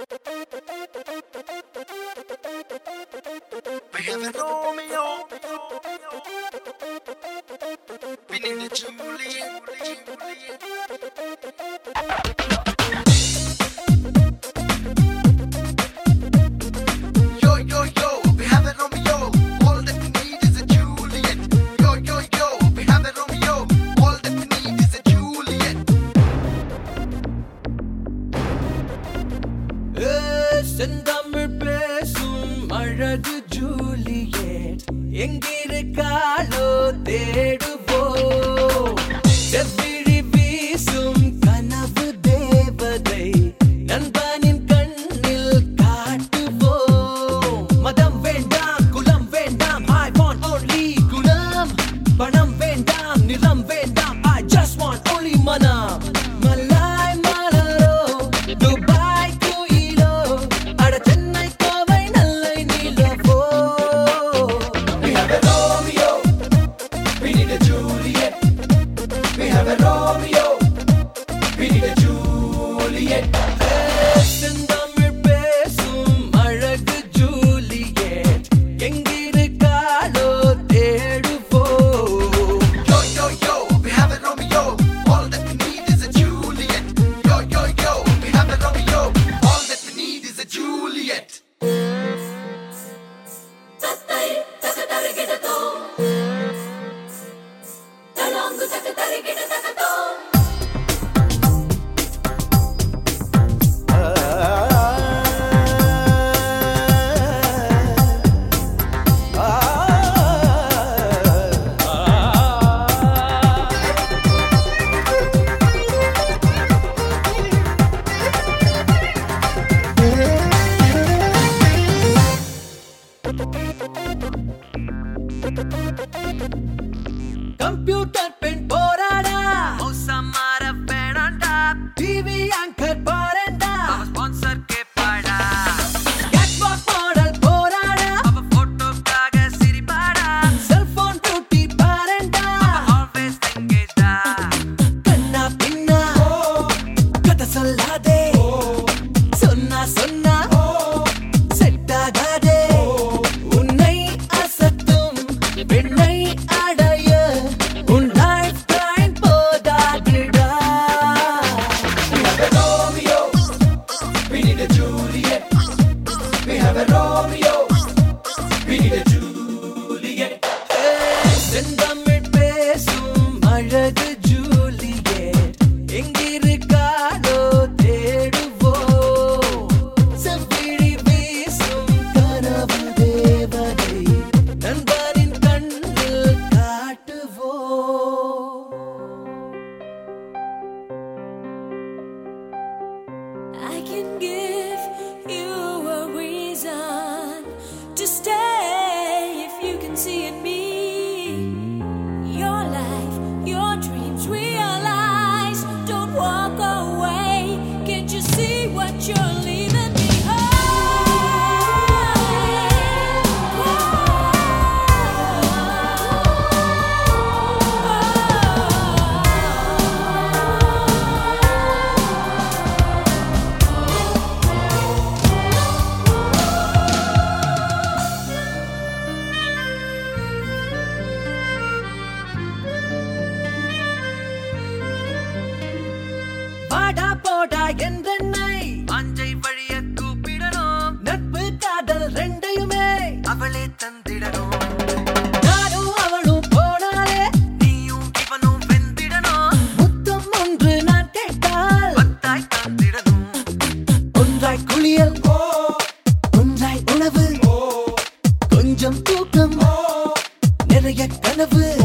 We have a Romeo. We need a Juliet. Yo, yo, yo, we have a Romeo. All that we need is a Juliet. Yo, yo, yo, we have a Romeo. All that we need is a Juliet. செந்தமிழ் பேசும் அழகு Juliet எங்கிருக்காளோ தேடுவோம். செவ்விழி வீசும் கனவு தேவதை நண்பனின் கண்ணில் காட்டுவோம். மதம் வேண்டாம், குலம் வேண்டாம், I want only குலம். பணம் வேண்டாம், நிலம் வேண்டாம், I just want only மனம். மலாய் மலரோ துபாய் குயிலோ அட சென்னை கோவை நல்லை நீலவோ. We have a Romeo. We need a Juliet. We have a Romeo. We need a Juliet. செந்தமிழ் பேசும் அழகு ஜூலியட் எங்கிருக்காளோ தேடுவோம். Yo, yo, yo, we have a Romeo. All that we need is a Juliet. Yo, yo, yo, we have a Romeo. All that we need is a Juliet. Computer பெண் போராடா மோசமார வேணாண்டா. TV anchor பாரண்டா sponsor கேப்பாடா. Catwalk model போராடா அவ போட்டோக்காக சிரிப்பாடா. செல்போன் பியூட்டி பாரண்டா ஆல்வேஸ் எங்கேஜ்டா. கண்ணா பின்னா கதை சொல்லாதே, சொன்னா சொன்னா செட் ஆகாதே. உன்னை அசத்தும் பெண்ணை அடைய உன் லைஃப் டைம் போதாதுடா. We have a Romeo. We need a Juliet. We have a Romeo. We need a Juliet. செந்தமிழ் பேசும் அழகு ஜூலியட் எங்கிருக்காளோ தேடுவோம். செவ்விழி வீசும் கனவு தேவதை நண்பனின் கண்ணில் காட்டுவோம். I can give you a reason to stay if you can see in me your life, your dreams realize. Don't walk away. Can't you see what you're leaving வாடா போடா என்றென்னை வாஞ்சை வழிய கூப்பிடணும். நட்பு காதல் ரெண்டையுமே அவளே தந்திடணும். நானும் அவளும் போனாலே நீயும் இவனும் வெந்திடணும். முத்தம் ஒன்று நான் கேட்டால் பத்தாய் தந்திடணும். ஒன்றாய் குளியல், ஒன்றாய் உணவு, கொஞ்சம் தூக்கம், நிறைய கனவு.